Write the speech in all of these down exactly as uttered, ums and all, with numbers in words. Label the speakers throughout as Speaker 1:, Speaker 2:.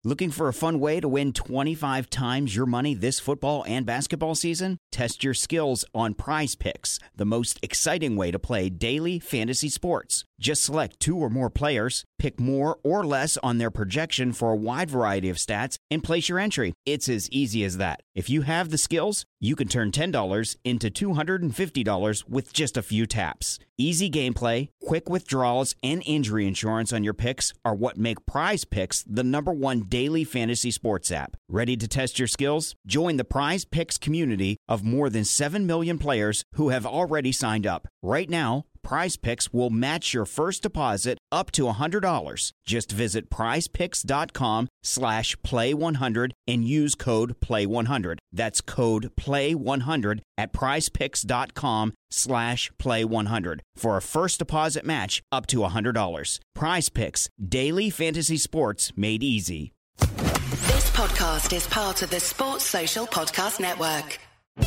Speaker 1: Looking for a fun way to win twenty-five times your money this football and basketball season? Test your skills on Prize Picks, the most exciting way to play daily fantasy sports. Just select two or more players, pick more or less on their projection for a wide variety of stats, and place your entry. It's as easy as that. If you have the skills, you can turn ten dollars into two hundred fifty dollars with just a few taps. Easy gameplay, quick withdrawals, and injury insurance on your picks are what make Prize Picks the number one daily fantasy sports app. Ready to test your skills? Join the Prize Picks community of more than seven million players who have already signed up. Right now, Prize Picks will match your first deposit up to one hundred dollars. Just visit prizepicks.com slash play one hundred and use code play one hundred. That's code play one hundred at prizepicks.com slash play one hundred for a first deposit match up to one hundred dollars. Prize Picks, daily fantasy sports made easy.
Speaker 2: This podcast is part of the Sports Social Podcast Network.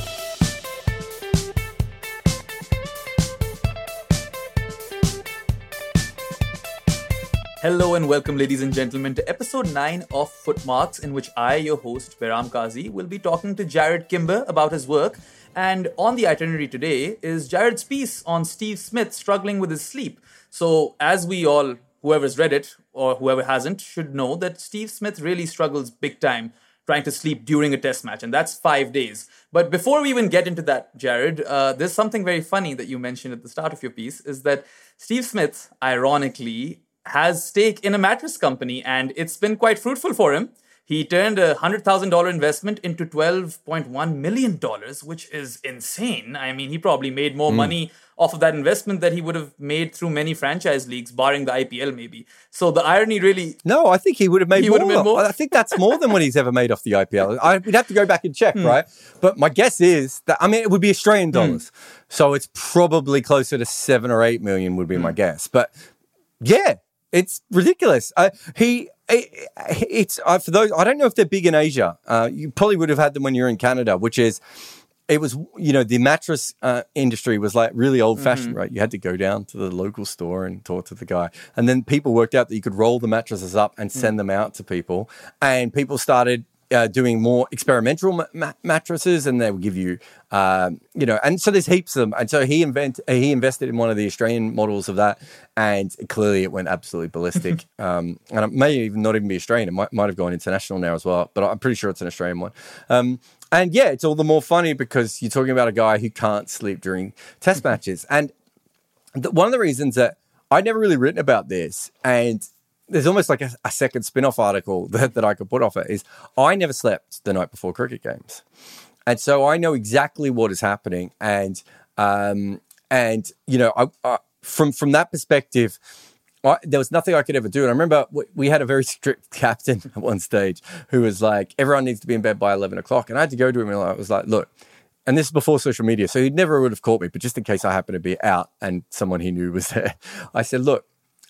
Speaker 3: Hello and welcome, ladies and gentlemen, to episode nine of Footmarks, in which I, your host, Behram Kazi, will be talking to Jarrod Kimber about his work. And on the itinerary today is Jarrod's piece on Steve Smith struggling with his sleep. So as we all, whoever's read it or whoever hasn't, should know that Steve Smith really struggles big time trying to sleep during a test match, and that's five days. But before we even get into that, Jarrod, uh, there's something very funny that you mentioned at the start of your piece, is that Steve Smith, ironically, has stake in a mattress company, and it's been quite fruitful for him. He turned a one hundred thousand dollars investment into twelve point one million dollars, which is insane. I mean, he probably made more mm. money off of that investment that he would have made through many franchise leagues, barring the I P L maybe. So the irony really...
Speaker 4: No, I think he would have made, more.
Speaker 3: made more.
Speaker 4: I think that's more than what he's ever made off the I P L. I, we'd have to go back and check, mm. right? But my guess is that, I mean, it would be Australian dollars. Mm. So it's probably closer to seven or eight million would be mm. my guess. But yeah, it's ridiculous. Uh, he, it, it's uh, for those. I don't know if they're big in Asia. Uh, you probably would have had them when you were in Canada, which is, it was, you know, the mattress uh, industry was like really old fashioned, mm-hmm. right? You had to go down to the local store and talk to the guy, and then people worked out that you could roll the mattresses up and send mm. them out to people, and people started Uh, doing more experimental ma- ma- mattresses, and they will give you, uh, you know, and so there's heaps of them. And so he invent he invested in one of the Australian models of that, and clearly it went absolutely ballistic. um, and it may even not even be Australian; it might, might have gone international now as well. But I'm pretty sure it's an Australian one. Um, and yeah, it's all the more funny because you're talking about a guy who can't sleep during test matches. And the, one of the reasons that I'd never really written about this, and there's almost like a, a second spin-off article that, that I could put off it, is I never slept the night before cricket games. And so I know exactly what is happening. And, um, and you know, I, I, from, from that perspective, I, there was nothing I could ever do. And I remember we, we had a very strict captain at one stage who was like, everyone needs to be in bed by eleven o'clock. And I had to go to him and I was like, look, and this is before social media, so he never would have caught me, but just in case I happened to be out and someone he knew was there, I said, look,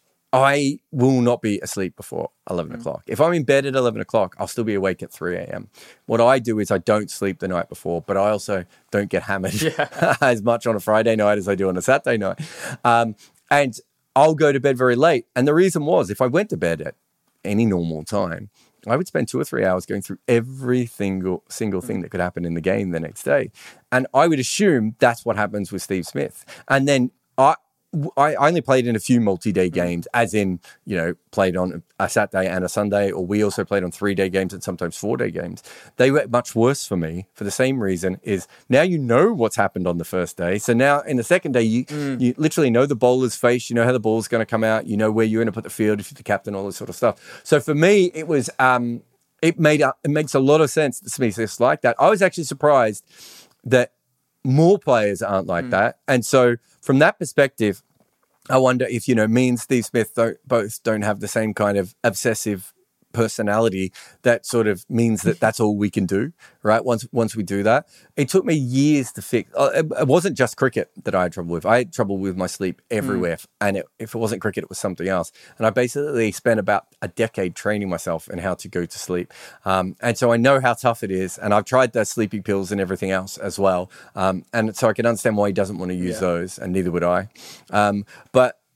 Speaker 4: I will not be asleep before eleven o'clock. If I'm in bed at eleven o'clock, I'll still be awake at three a.m. What I do is I don't sleep the night before, but I also don't get hammered yeah. as much on a Friday night as I do on a Saturday night. Um, and I'll go to bed very late. And the reason was, if I went to bed at any normal time, I would spend two or three hours going through every single, single thing that could happen in the game the next day. And I would assume that's what happens with Steve Smith. And then I... I only played in a few multi-day games, as in, you know, played on a Saturday and a Sunday, or we also played on three-day games and sometimes four-day games. They were much worse for me for the same reason, is now you know what's happened on the first day. So now in the second day, you, mm. you literally know the bowler's face, you know how the ball's going to come out, you know where you're going to put the field if you're the captain, all this sort of stuff. So for me, it was, um, it made a, it makes a lot of sense to me, just like that. I was actually surprised that more players aren't like mm. that. And so from that perspective, I wonder if, you know, me and Steve Smith don't, both don't have the same kind of obsessive personality that sort of means that that's all we can do, right? Once once we do that. It took me years to fix. It, it wasn't just cricket that I had trouble with. I had trouble with my sleep everywhere. Mm. And it, if it wasn't cricket, it was something else. And I basically spent about a decade training myself in how to go to sleep. Um, and so I know how tough it is. And I've tried the sleeping pills and everything else as well. Um, and so I can understand why he doesn't want to use yeah. those, and neither would I. Um, but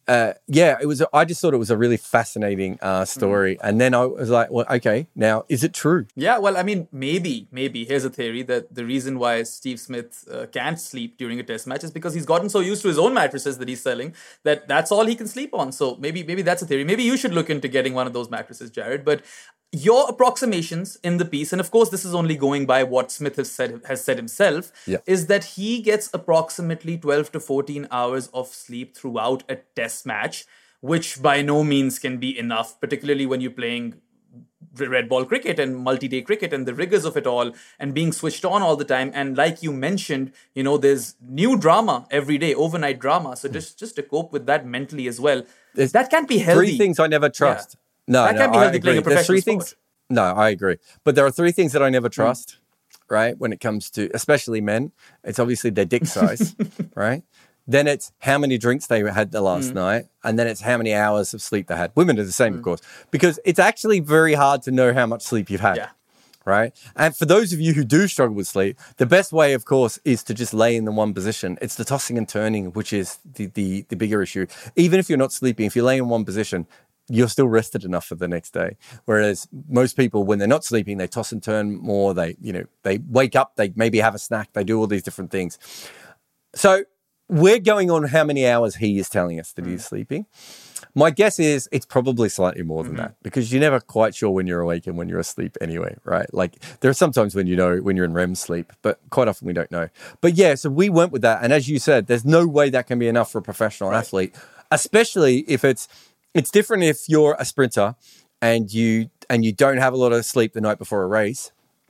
Speaker 4: uh, yeah, it was. I just thought it was a really fascinating uh, story, mm. and then I was like, "Well, okay, now is it true?"
Speaker 3: Yeah, well, I mean, maybe, maybe. Here's a theory that the reason why Steve Smith uh, can't sleep during a test match is because he's gotten so used to his own mattresses that he's selling that that's all he can sleep on. So maybe, maybe that's a theory. Maybe you should look into getting one of those mattresses, Jared. But your approximations in the piece, and of course this is only going by what Smith has said has said himself,
Speaker 4: yeah.
Speaker 3: is that he gets approximately twelve to fourteen hours of sleep throughout a test match, which by no means can be enough, particularly when you're playing red ball cricket and multi-day cricket and the rigors of it all and being switched on all the time. And like you mentioned, you know, there's new drama every day, overnight drama. So just, just to cope with that mentally as well, there's that can't be healthy.
Speaker 4: Three things I never trust. Yeah. No,
Speaker 3: that
Speaker 4: no,
Speaker 3: can't be
Speaker 4: I
Speaker 3: healthy
Speaker 4: agree.
Speaker 3: playing a professional
Speaker 4: three
Speaker 3: sport.
Speaker 4: Things, no, I agree. But there are three things that I never trust, mm. right? When it comes to, especially men, it's obviously their dick size, right? Then it's how many drinks they had the last mm. night. And then it's how many hours of sleep they had. Women are the same, mm. of course, because it's actually very hard to know how much sleep you've had.
Speaker 3: Yeah.
Speaker 4: Right. And for those of you who do struggle with sleep, the best way, of course, is to just lay in the one position. It's the tossing and turning, which is the, the, the bigger issue. Even if you're not sleeping, if you lay in one position, you're still rested enough for the next day. Whereas most people, when they're not sleeping, they toss and turn more. They, you know, they wake up, they maybe have a snack, they do all these different things. So we're going on how many hours he is telling us that mm. he's sleeping. My guess is it's probably slightly more than mm-hmm. that, because you're never quite sure when you're awake and when you're asleep anyway, right? Like there are sometimes when you know when you're in R E M sleep, but quite often we don't know. But yeah, so we went with that. And as you said, there's no way that can be enough for a professional right. athlete, especially if it's, it's different if you're a sprinter and you, and you don't have a lot of sleep the night before a race.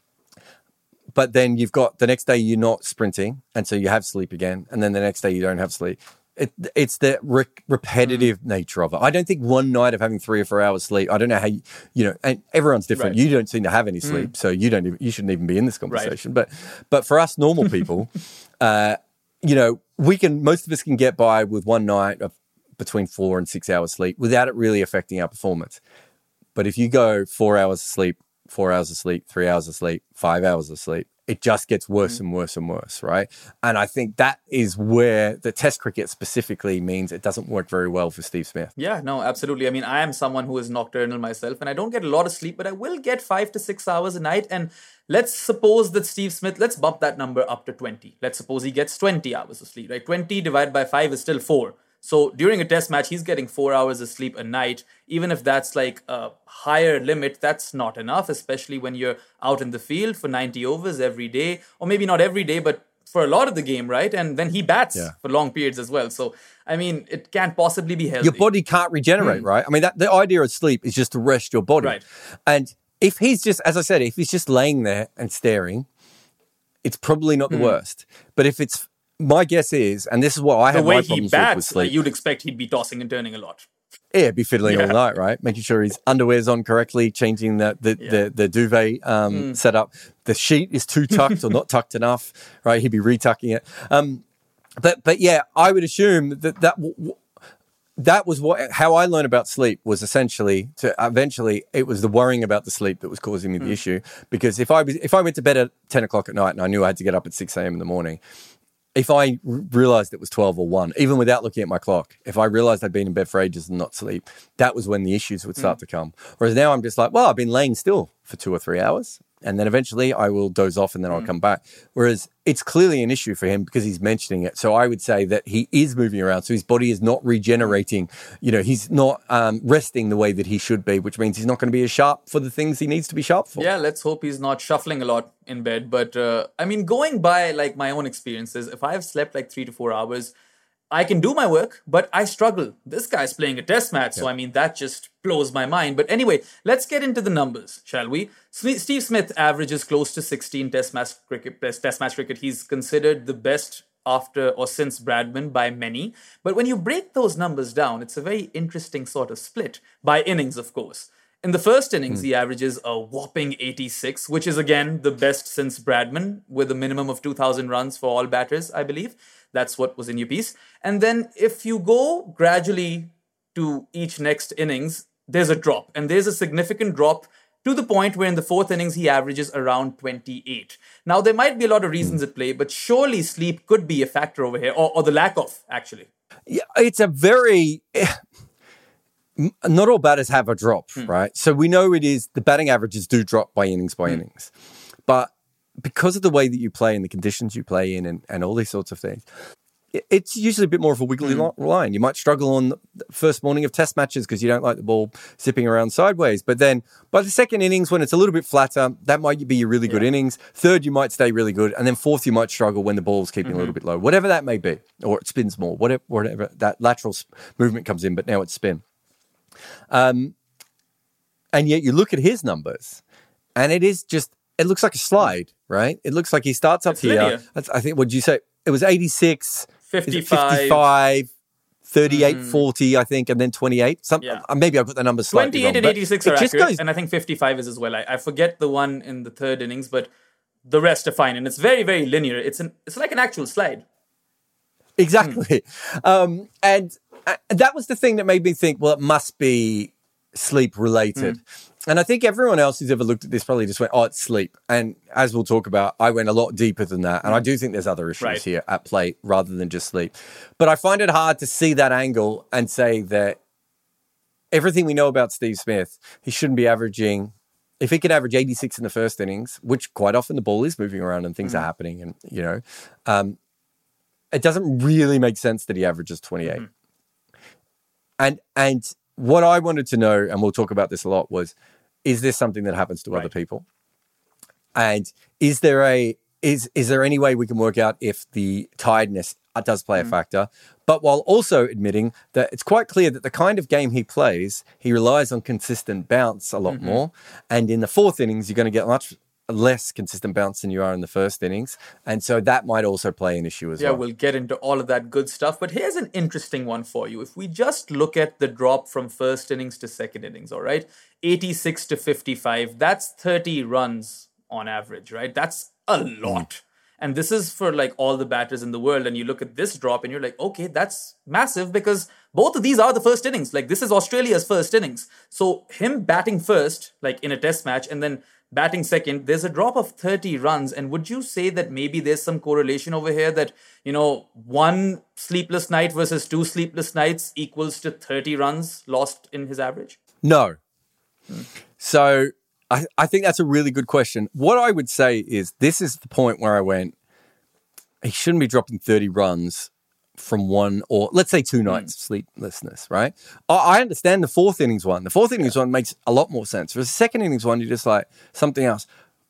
Speaker 4: But then you've got the next day you're not sprinting, and so you have sleep again. And then the next day you don't have sleep. It, it's the re- repetitive mm. nature of it. I don't think one night of having three or four hours sleep, I don't know how, you, you know, and everyone's different. Right. You don't seem to have any sleep, mm. so you don't even, you shouldn't even be in this conversation. Right. But, but for us normal people, uh, you know, we can, most of us can get by with one night of between four and six hours sleep without it really affecting our performance. But if you go four hours of sleep, four hours of sleep, three hours of sleep, five hours of sleep, it just gets worse and worse and worse, right? And I think that is where the test cricket specifically means it doesn't work very well for Steve Smith.
Speaker 3: Yeah, no, absolutely. I mean, I am someone who is nocturnal myself, and I don't get a lot of sleep, but I will get five to six hours a night. And let's suppose that Steve Smith, let's bump that number up to twenty. Let's suppose he gets twenty hours of sleep, right? twenty divided by five is still four. So during a test match, he's getting four hours of sleep a night. Even if that's like a higher limit, that's not enough, especially when you're out in the field for ninety overs every day, or maybe not every day, but for a lot of the game, right? And then he bats yeah. for long periods as well. So, I mean, it can't possibly be healthy.
Speaker 4: Your body can't regenerate, mm. right? I mean, that, the idea of sleep is just to rest your body.
Speaker 3: Right.
Speaker 4: And if he's just, as I said, if he's just laying there and staring, it's probably not the mm. worst. But if it's, my guess is, and this is what I have my problems
Speaker 3: bats,
Speaker 4: with sleep.
Speaker 3: Like you'd expect he'd be tossing and turning a lot.
Speaker 4: Yeah, be fiddling yeah. all night, right? Making sure his underwear's on correctly, changing the the, yeah. the, the duvet um, mm. setup. The sheet is too tucked or not tucked enough, right? He'd be retucking it. Um, but but yeah, I would assume that that w- that was what how I learned about sleep was essentially to eventually it was the worrying about the sleep that was causing me the mm. issue. Because if I was if I went to bed at ten o'clock at night and I knew I had to get up at six a.m. in the morning, if I realized it was twelve or one, even without looking at my clock, if I realized I'd been in bed for ages and not sleep, that was when the issues would start mm. to come. Whereas now I'm just like, well, I've been laying still for two or three hours. And then eventually I will doze off and then mm. I'll come back. Whereas it's clearly an issue for him because he's mentioning it. So I would say that he is moving around. So his body is not regenerating. You know, he's not um, resting the way that he should be, which means he's not going to be as sharp for the things he needs to be sharp for.
Speaker 3: Yeah, let's hope he's not shuffling a lot in bed. But uh, I mean, going by like my own experiences, if I've slept like three to four hours, I can do my work, but I struggle. This guy's playing a test match, so I mean, that just blows my mind. But anyway, let's get into the numbers, shall we? Steve Smith averages close to sixteen test match cricket. Test match cricket. He's considered the best after or since Bradman by many. But when you break those numbers down, it's a very interesting sort of split by innings, of course. In the first innings, mm. he averages a whopping eighty-six, which is again the best since Bradman, with a minimum of two thousand runs for all batters, I believe. That's what was in your piece. And then if you go gradually to each next innings, there's a drop. And there's a significant drop to the point where in the fourth innings, he averages around twenty-eight. Now, there might be a lot of reasons at play, but surely sleep could be a factor over here, or, or the lack of, actually.
Speaker 4: Yeah, it's a very... Not all batters have a drop, hmm. right? So we know it is, the batting averages do drop by innings by hmm. innings. But because of the way that you play and the conditions you play in and, and all these sorts of things, it's usually a bit more of a wiggly mm. line. You might struggle on the first morning of test matches because you don't like the ball zipping around sideways. But then by the second innings, when it's a little bit flatter, that might be your really good yeah. innings. Third, you might stay really good. And then fourth, you might struggle when the ball's keeping mm-hmm. a little bit low, whatever that may be, or it spins more, whatever, whatever that lateral movement comes in, but now it's spin. Um, and yet you look at his numbers and it is just, it looks like a slide, right? It looks like he starts up
Speaker 3: it's
Speaker 4: here. That's, I think, what did you say? It was eighty-six,
Speaker 3: fifty-five,
Speaker 4: fifty-five thirty-eight, mm. forty, I think, and then twenty-eight. Some, yeah. uh, maybe I put the numbers slightly
Speaker 3: twenty-eight
Speaker 4: wrong,
Speaker 3: and eighty-six are accurate, goes... and I think fifty-five is as well. I, I forget the one in the third innings, but the rest are fine. And it's very, very linear. It's an, it's like an actual slide.
Speaker 4: Exactly. Mm. Um, and uh, that was the thing that made me think, well, it must be sleep related. Mm. And I think everyone else who's ever looked at this probably just went, oh, it's sleep. And as we'll talk about, I went a lot deeper than that. And I do think there's other issues right. here at play rather than just sleep. But I find it hard to see that angle and say that everything we know about Steve Smith, he shouldn't be averaging, if he could average eighty-six in the first innings, which quite often the ball is moving around and things mm. are happening and, you know, um, it doesn't really make sense that he averages twenty-eight. Mm. And, and what I wanted to know, and we'll talk about this a lot, was, is this something that happens to right. other people? And is there a is is there any way we can work out if the tiredness does play a mm. factor? But while also admitting that it's quite clear that the kind of game he plays, he relies on consistent bounce a lot mm-hmm. more. And in the fourth innings, you're going to get much less consistent bounce than you are in the first innings. And so that might also play an issue as
Speaker 3: yeah,
Speaker 4: well.
Speaker 3: Yeah, we'll get into all of that good stuff. But here's an interesting one for you. If we just look at the drop from first innings to second innings, all right, eighty-six to fifty-five, that's thirty runs on average, right? That's a lot. Mm. And this is for like all the batters in the world. And you look at this drop and you're like, okay, that's massive because both of these are the first innings. Like this is Australia's first innings. So him batting first, like in a test match, and then batting second, there's a drop of thirty runs. And would you say that maybe there's some correlation over here that, you know, one sleepless night versus two sleepless nights equals to thirty runs lost in his average?
Speaker 4: No. Hmm. So I, I think that's a really good question. What I would say is this is the point where I went, he shouldn't be dropping thirty runs from one or let's say two nights mm. of sleeplessness, right? I understand the fourth innings one. The fourth innings yeah. one makes a lot more sense. For the second innings one, you're just like something else.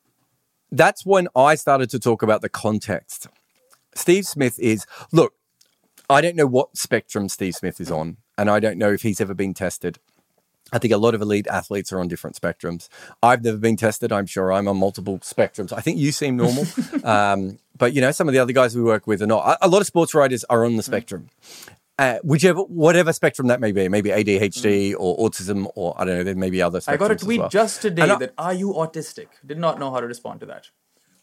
Speaker 4: That's when I started to talk about the context. Steve Smith is, look, I don't know what spectrum Steve Smith is on, and I don't know if he's ever been tested. I think a lot of elite athletes are on different spectrums. I've never been tested. I'm sure I'm on multiple spectrums. I think you seem normal. um, but, you know, some of the other guys we work with are not. A lot of sports writers are on the spectrum. Uh, whichever, whatever spectrum that may be. Maybe A D H D mm. or autism or, I don't know, there may be other spectrums.
Speaker 3: I got a tweet
Speaker 4: well.
Speaker 3: just today I, that, are you autistic? Did not know how to respond to that.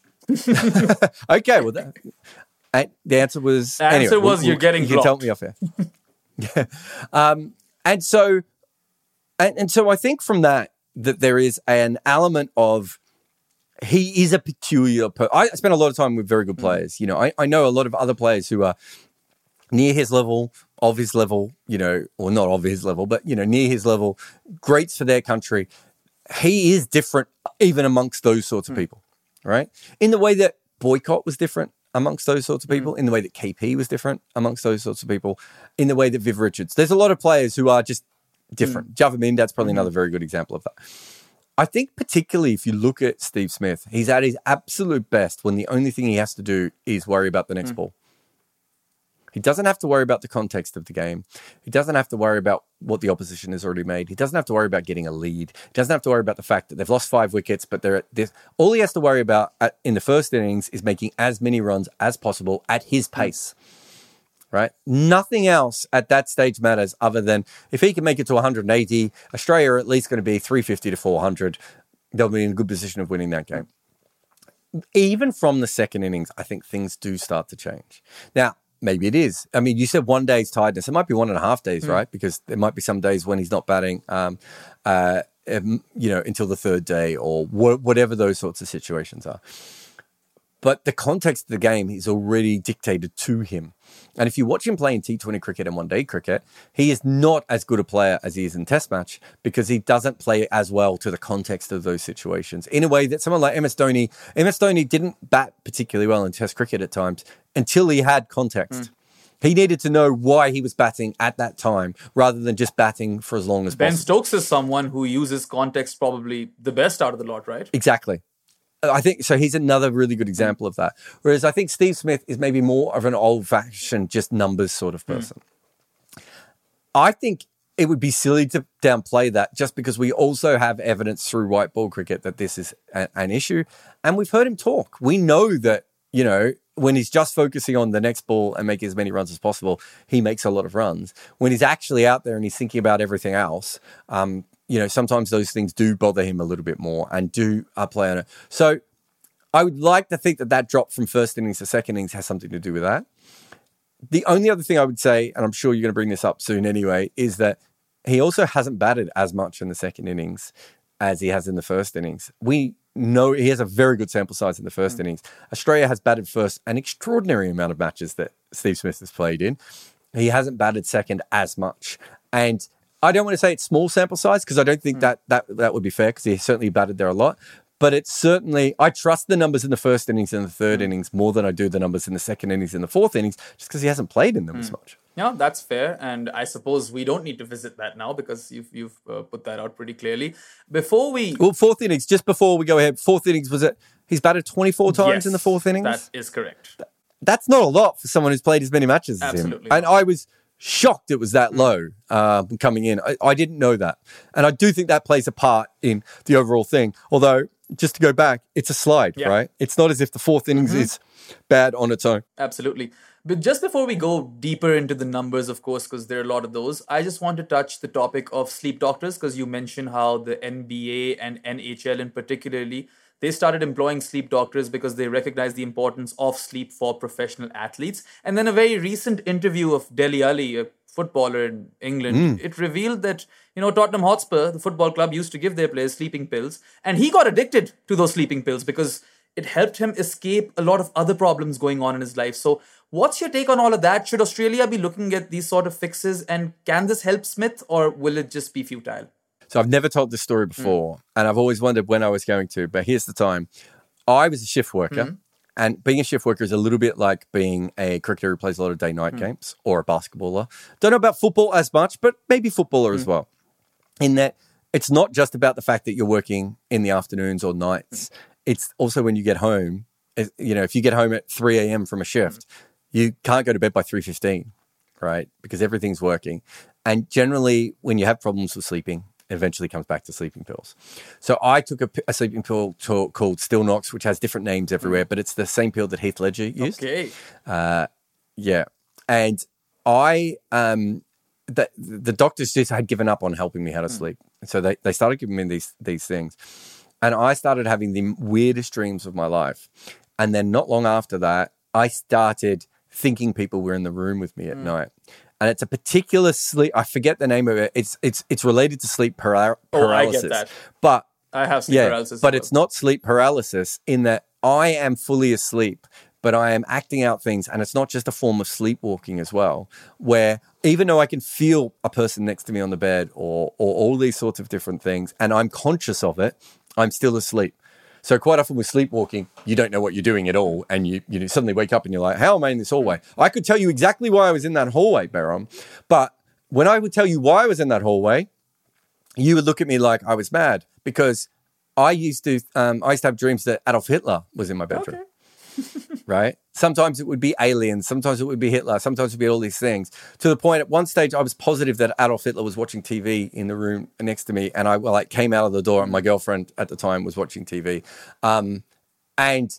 Speaker 4: Okay, well, that, and the answer was...
Speaker 3: The answer
Speaker 4: anyway,
Speaker 3: was
Speaker 4: we'll,
Speaker 3: you're getting
Speaker 4: You
Speaker 3: blocked.
Speaker 4: can tell me off here. yeah. Um, and so... And, and so I think from that, that there is an element of he is a peculiar person. I spend a lot of time with very good players. You know, I, I know a lot of other players who are near his level, of his level, you know, or not of his level, but, you know, near his level, greats for their country. He is different even amongst those sorts of people, right? In the way that Boycott was different amongst those sorts of people, in the way that K P was different amongst those sorts of people, in the way that Viv Richards. There's a lot of players who are just different. Mm. Javier Mindad's probably mm-hmm. another very good example of that. I think particularly if you look at Steve Smith, he's at his absolute best when the only thing he has to do is worry about the next mm. ball. He doesn't have to worry about the context of the game. He doesn't have to worry about what the opposition has already made. He doesn't have to worry about getting a lead. He doesn't have to worry about the fact that they've lost five wickets, but they're at this. All he has to worry about at, in the first innings is making as many runs as possible at his pace. Mm. Right? Nothing else at that stage matters other than if he can make it to one hundred eighty, Australia are at least going to be three fifty to four hundred. They'll be in a good position of winning that game. Even from the second innings, I think things do start to change. Now, maybe it is. I mean, you said one day's tiredness. It might be one and a half days, mm. right? Because there might be some days when he's not batting, um, uh, um, you know, until the third day or wh- whatever those sorts of situations are. but the context of the game is already dictated to him. And if you watch him play in T twenty cricket and one-day cricket, he is not as good a player as he is in Test match because he doesn't play as well to the context of those situations in a way that someone like M S Dhoni, M S Dhoni didn't bat particularly well in Test cricket at times until he had context. Mm. He needed to know why he was batting at that time rather than just batting for as long as
Speaker 3: Ben
Speaker 4: possible.
Speaker 3: Stokes is someone who uses context probably the best out of the lot, right?
Speaker 4: Exactly. I think so. He's another really good example of that. Whereas I think Steve Smith is maybe more of an old-fashioned, just numbers sort of person. Mm. I think it would be silly to downplay that just because we also have evidence through white ball cricket that this is a, an issue. And we've heard him talk. We know that, you know, when he's just focusing on the next ball and making as many runs as possible, he makes a lot of runs. When he's actually out there and he's thinking about everything else, um, you know, sometimes those things do bother him a little bit more and do uh, play on it. So I would like to think that that drop from first innings to second innings has something to do with that. The only other thing I would say, and I'm sure you're going to bring this up soon anyway, is that he also hasn't batted as much in the second innings as he has in the first innings. We know he has a very good sample size in the first mm. innings. Australia has batted first an extraordinary amount of matches that Steve Smith has played in. He hasn't batted second as much. And I don't want to say it's small sample size because I don't think mm. that, that that would be fair because he certainly batted there a lot. But it's certainly, I trust the numbers in the first innings and the third mm. innings more than I do the numbers in the second innings and the fourth innings just because he hasn't played in them mm. as much.
Speaker 3: Yeah, that's fair. And I suppose we don't need to visit that now because you've, you've uh, put that out pretty clearly. Before we...
Speaker 4: Well, fourth innings, just before we go ahead, fourth innings, was it, he's batted twenty-four times
Speaker 3: yes,
Speaker 4: in the fourth innings?
Speaker 3: That is correct.
Speaker 4: That's not a lot for someone who's played as many matches as
Speaker 3: Absolutely
Speaker 4: him. And I was shocked it was that low uh, coming in. I, I didn't know that. And I do think that plays a part in the overall thing. Although, just to go back, it's a slide, yeah. right? It's not as if the fourth innings mm-hmm. is bad on its own.
Speaker 3: Absolutely. But just before we go deeper into the numbers, of course, because there are a lot of those, I just want to touch the topic of sleep doctors because you mentioned how the N B A and N H L in particularly, they started employing sleep doctors because they recognize the importance of sleep for professional athletes. And then a very recent interview of Dele Alli, a footballer in England, mm. it revealed that, you know, Tottenham Hotspur, the football club, used to give their players sleeping pills. And he got addicted to those sleeping pills because it helped him escape a lot of other problems going on in his life. So what's your take on all of that? Should Australia be looking at these sort of fixes? And can this help Smith or will it just be futile?
Speaker 4: So I've never told this story before, mm. and I've always wondered when I was going to, but here's the time. I was a shift worker, mm. and being a shift worker is a little bit like being a cricketer who plays a lot of day-night mm. games or a basketballer. Don't know about football as much, but maybe footballer mm. as well. In that it's not just about the fact that you're working in the afternoons or nights. Mm. It's also when you get home, you know, if you get home at three a.m. from a shift, mm. you can't go to bed by three fifteen, right? Because everything's working. And generally, when you have problems with sleeping, eventually comes back to sleeping pills. So I took a, a sleeping pill to, called Stilnox, which has different names everywhere, but it's the same pill that Heath Ledger used.
Speaker 3: Okay.
Speaker 4: Uh, yeah. And I, um, the, the doctors just had given up on helping me how to mm. sleep. So they, they started giving me these, these things. And I started having the weirdest dreams of my life. And then not long after that, I started thinking people were in the room with me at mm. night. And it's a particular sleep. I forget the name of it. It's it's it's related to sleep para- paralysis.
Speaker 3: Oh, I get that.
Speaker 4: But
Speaker 3: I have sleep
Speaker 4: yeah,
Speaker 3: paralysis.
Speaker 4: But
Speaker 3: well.
Speaker 4: It's not sleep paralysis in that I am fully asleep, but I am acting out things, and it's not just a form of sleepwalking as well. Where even though I can feel a person next to me on the bed, or or all these sorts of different things, and I'm conscious of it, I'm still asleep. So quite often with sleepwalking, you don't know what you're doing at all. And you you suddenly wake up and you're like, how am I in this hallway? I could tell you exactly why I was in that hallway, Behram. But when I would tell you why I was in that hallway, you would look at me like I was mad because I used to um, I used to have dreams that Adolf Hitler was in my bedroom. Okay. Right? Sometimes it would be aliens. Sometimes it would be Hitler. Sometimes it would be all these things. To the point, at one stage, I was positive that Adolf Hitler was watching T V in the room next to me. And I well, like came out of the door and my girlfriend at the time was watching T V. Um, and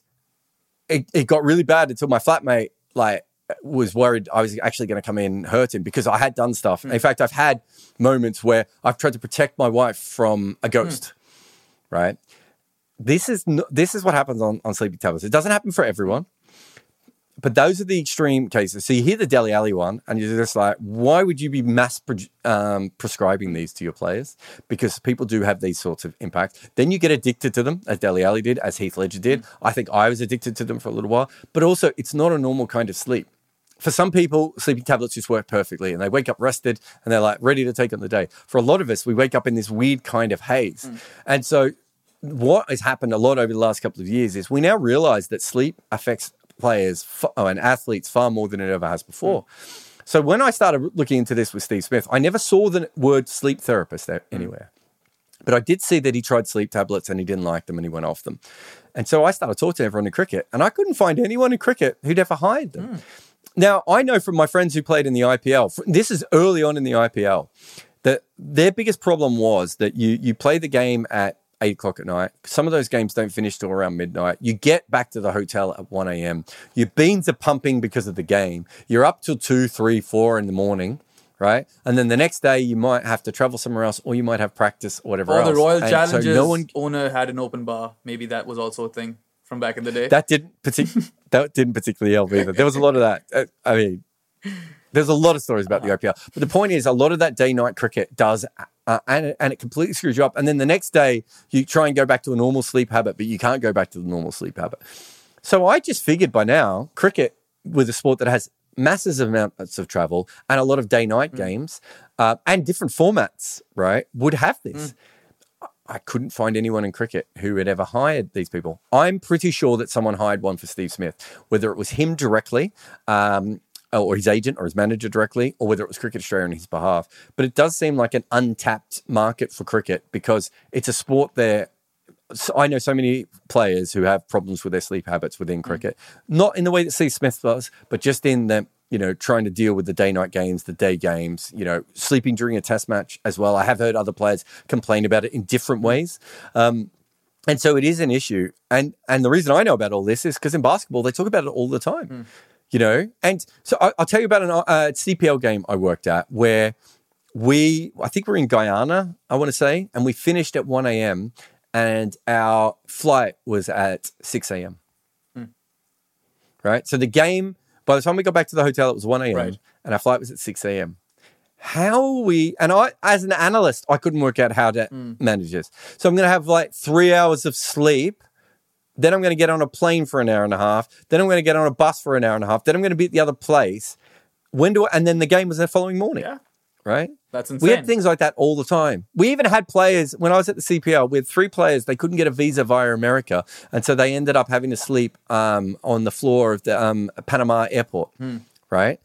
Speaker 4: it, it got really bad until my flatmate like was worried I was actually going to come in and hurt him because I had done stuff. Mm. In fact, I've had moments where I've tried to protect my wife from a ghost, mm. right? This is no, this is what happens on, on sleeping tablets. It doesn't happen for everyone, but those are the extreme cases. So you hear the Dele Alli one, and you're just like, why would you be mass pre- um, prescribing these to your players? Because people do have these sorts of impacts. Then you get addicted to them, as Dele Alli did, as Heath Ledger did. I think I was addicted to them for a little while. But also, it's not a normal kind of sleep. For some people, sleeping tablets just work perfectly, and they wake up rested, and they're like ready to take on the day. For a lot of us, we wake up in this weird kind of haze. Mm. And so what has happened a lot over the last couple of years is we now realize that sleep affects players oh, and athletes far more than it ever has before. Mm. So when I started looking into this with Steve Smith, I never saw the word sleep therapist there anywhere. Mm. But I did see that he tried sleep tablets and he didn't like them and he went off them. And so I started talking to everyone in cricket, and I couldn't find anyone in cricket who'd ever hired them. Mm. Now, I know from my friends who played in the I P L, this is early on in the I P L, that their biggest problem was that you you play the game at eight o'clock at night. Some of those games don't finish till around midnight. You get back to the hotel at one a.m. Your beans are pumping because of the game. You're up till two, three, four in the morning, right? And then the next day you might have to travel somewhere else, or you might have practice or whatever
Speaker 3: or
Speaker 4: else.
Speaker 3: Or the Royal
Speaker 4: and
Speaker 3: Challengers
Speaker 4: so no one...
Speaker 3: owner had an open bar. Maybe that was also a thing from back in the day.
Speaker 4: That didn't partic- that didn't particularly help either. There was a lot of that. Uh, I mean, there's a lot of stories about the I P L. But the point is, a lot of that day-night cricket does, uh, and, it, and it completely screws you up. And then the next day, you try and go back to a normal sleep habit, but you can't go back to the normal sleep habit. So I just figured by now, cricket, with a sport that has massive amounts of travel and a lot of day-night mm. games uh, and different formats, right, would have this. Mm. I couldn't find anyone in cricket who had ever hired these people. I'm pretty sure that someone hired one for Steve Smith, whether it was him directly, um, or his agent or his manager directly, or whether it was Cricket Australia on his behalf. But it does seem like an untapped market for cricket because it's a sport there. So I know so many players who have problems with their sleep habits within cricket, mm. not in the way that Steve Smith does, but just in the, you know, trying to deal with the day-night games, the day games, you know, sleeping during a test match as well. I have heard other players complain about it in different ways. Um, and so it is an issue. And and the reason I know about all this is because in basketball, they talk about it all the time, mm. you know. And so I, I'll tell you about a uh, C P L game I worked at where we, I think we're in Guyana, I want to say, and we finished at one a.m. and our flight was at six a.m. Mm. Right? So the game... By the time we got back to the hotel, it was one a.m. Right. and our flight was at six a.m. How are we... And I, as an analyst, I couldn't work out how to mm. manage this. So I'm going to have like three hours of sleep. Then I'm going to get on a plane for an hour and a half. Then I'm going to get on a bus for an hour and a half. Then I'm going to be at the other place. When do I... And then the game was the following morning. Yeah. Right?
Speaker 3: That's insane.
Speaker 4: We had things like that all the time. We even had players, when I was at the C P L, we had three players, they couldn't get a visa via America. And so they ended up having to sleep um, on the floor of the um, Panama airport, hmm. right?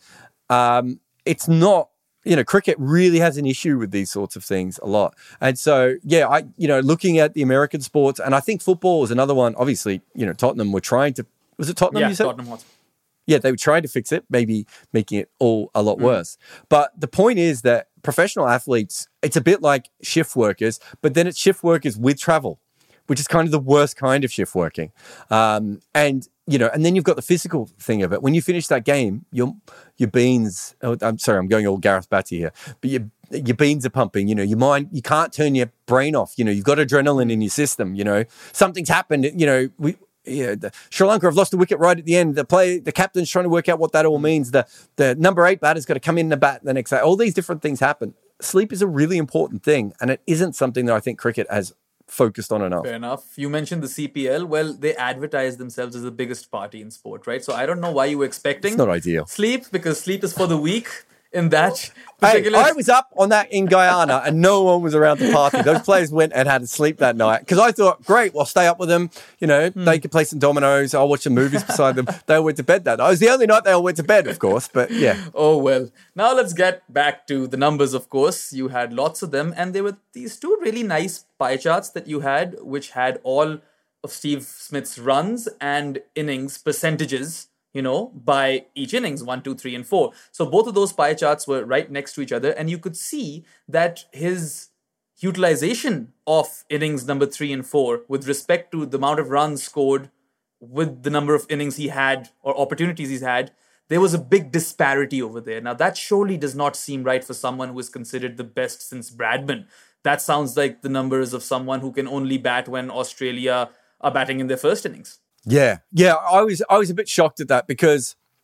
Speaker 4: Um, it's not, you know, cricket really has an issue with these sorts of things a lot. And so, yeah, I, you know, looking at the American sports, and I think football is another one. Obviously, you know, Tottenham were trying to, was it Tottenham
Speaker 3: yeah,
Speaker 4: you said?
Speaker 3: Tottenham Hotspur.
Speaker 4: Yeah, they were trying to fix it, maybe making it all a lot mm. worse. But the point is that professional athletes, it's a bit like shift workers, but then it's shift workers with travel, which is kind of the worst kind of shift working. Um, and, you know, and then you've got the physical thing of it. When you finish that game, your your beans, oh, I'm sorry, I'm going all Gareth Batty here, but your, your beans are pumping, you know, your mind, you can't turn your brain off. You know, you've got adrenaline in your system, you know, something's happened, you know, we, Yeah, the, Sri Lanka have lost a wicket right at the end. The play, the captain's trying to work out what that all means. The the number eight batter's got to come in the bat the next day. All these different things happen. Sleep is a really important thing, and it isn't something that I think cricket has focused on enough.
Speaker 3: Fair enough. You mentioned the C P L. Well, they advertise themselves as the biggest party in sport, right? So I don't know why you were expecting
Speaker 4: it's not ideal.
Speaker 3: sleep, because sleep is for the weak. In that
Speaker 4: hey, I was up on that in Guyana and no one was around the party. Those players went and had to sleep that night because I thought, great, well, stay up with them. You know, mm. they could play some dominoes. I'll watch some movies beside them. They all went to bed that night. It was the only night they all went to bed, of course, but yeah.
Speaker 3: Oh, well. Now let's get back to the numbers, of course. You had lots of them, and there were these two really nice pie charts that you had, which had all of Steve Smith's runs and innings percentages, you know, by each innings, one, two, three, and four. So both of those pie charts were right next to each other, and you could see that his utilization of innings number three and four with respect to the amount of runs scored with the number of innings he had or opportunities he's had, there was a big disparity over there. Now, that surely does not seem right for someone who is considered the best since Bradman. That sounds like the numbers of someone who can only bat when Australia are batting in their first innings.
Speaker 4: Yeah, yeah. I was I was a bit shocked at that because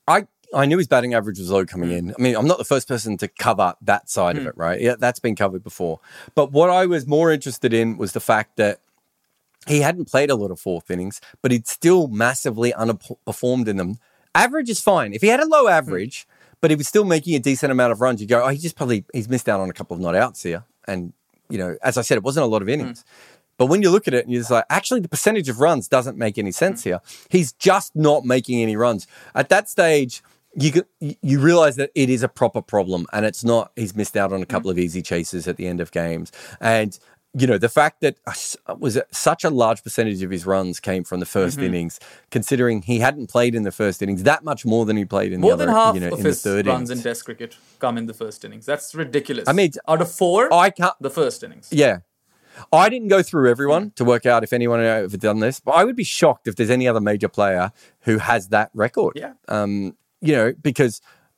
Speaker 4: I I knew his batting average was low coming in. I mean, I'm not the first person to cover that side mm. of it, right? Yeah, that's been covered before. But what I was more interested in was the fact that he hadn't played a lot of fourth innings, but he'd still massively underperformed in them. Average is fine. If he had a low average, mm. but he was still making a decent amount of runs, you go, oh, he just probably, he's missed out on a couple of not outs here. And, you know, as I said, it wasn't a lot of innings. Mm. But when you look at it and you're just like, actually, the percentage of runs doesn't make any sense mm. here. He's just not making any runs. At that stage, you could, you realize that it is a proper problem, and it's not, he's missed out on a couple mm. of easy chases at the end of games. And, you know, the fact that was such a large percentage of his runs came from the first mm-hmm. innings, considering he hadn't played in the first innings that much more than he played in
Speaker 3: more
Speaker 4: the other,
Speaker 3: than half
Speaker 4: you know,
Speaker 3: of
Speaker 4: in
Speaker 3: his
Speaker 4: the third
Speaker 3: runs
Speaker 4: innings.
Speaker 3: in Test cricket come in the first innings. That's ridiculous.
Speaker 4: I mean,
Speaker 3: out of four,
Speaker 4: I can't,
Speaker 3: the first innings.
Speaker 4: Yeah. I didn't go through everyone to work out if anyone had ever done this, but I would be shocked if there's any other major player who has that record.
Speaker 3: Yeah.
Speaker 4: Um, you know, because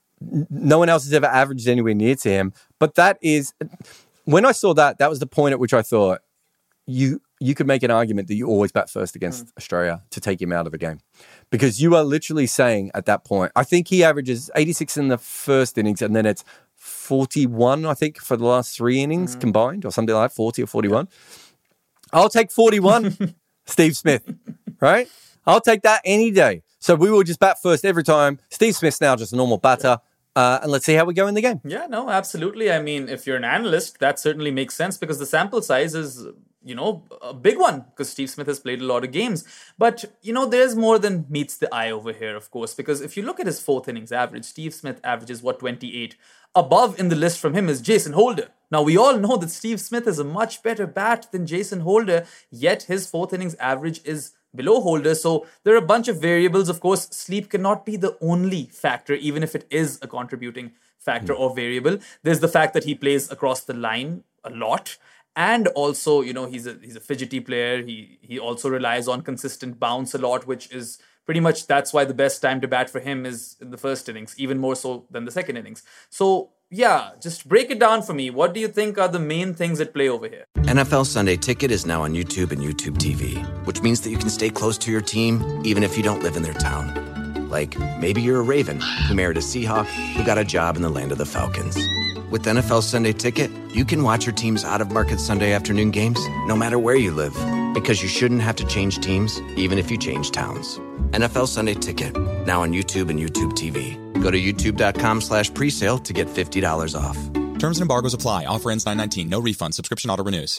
Speaker 4: no one else has ever averaged anywhere near to him. But that is, when I saw that, that was the point at which I thought you you could make an argument that you always bat first against mm. Australia to take him out of a game. Because you are literally saying at that point, I think he averages eighty-six in the first innings, and then it's forty-one, I think, for the last three innings mm. combined, or something like that, forty or forty-one. Yeah. I'll take forty-one, Steve Smith, right? I'll take that any day. So we will just bat first every time. Steve Smith's now just a normal batter. Uh, and let's see how we go in the game.
Speaker 3: Yeah, no, absolutely. I mean, if you're an analyst, that certainly makes sense because the sample size is, you know, a big one because Steve Smith has played a lot of games. But, you know, there's more than meets the eye over here, of course, because if you look at his fourth innings average, Steve Smith averages, what, twenty-eight. Above in the list from him is Jason Holder. Now, we all know that Steve Smith is a much better bat than Jason Holder, yet his fourth innings average is below Holder. So there are a bunch of variables. Of course, sleep cannot be the only factor, even if it is a contributing factor mm. or variable. There's the fact that he plays across the line a lot. And also, you know, he's a he's a fidgety player. He he also relies on consistent bounce a lot, which is pretty much, that's why the best time to bat for him is in the first innings, even more so than the second innings. So, yeah, just break it down for me. What do you think are the main things at play over here?
Speaker 5: N F L Sunday Ticket is now on YouTube and YouTube T V, which means that you can stay close to your team even if you don't live in their town. Like, maybe you're a Raven who married a Seahawk who got a job in the land of the Falcons. With N F L Sunday Ticket, you can watch your team's out-of-market Sunday afternoon games no matter where you live, because you shouldn't have to change teams even if you change towns. N F L Sunday Ticket, now on YouTube and YouTube T V. Go to youtube.com slash presale to get fifty dollars off.
Speaker 6: Terms and embargoes apply. Offer ends nine nineteen. No refund. Subscription auto renews.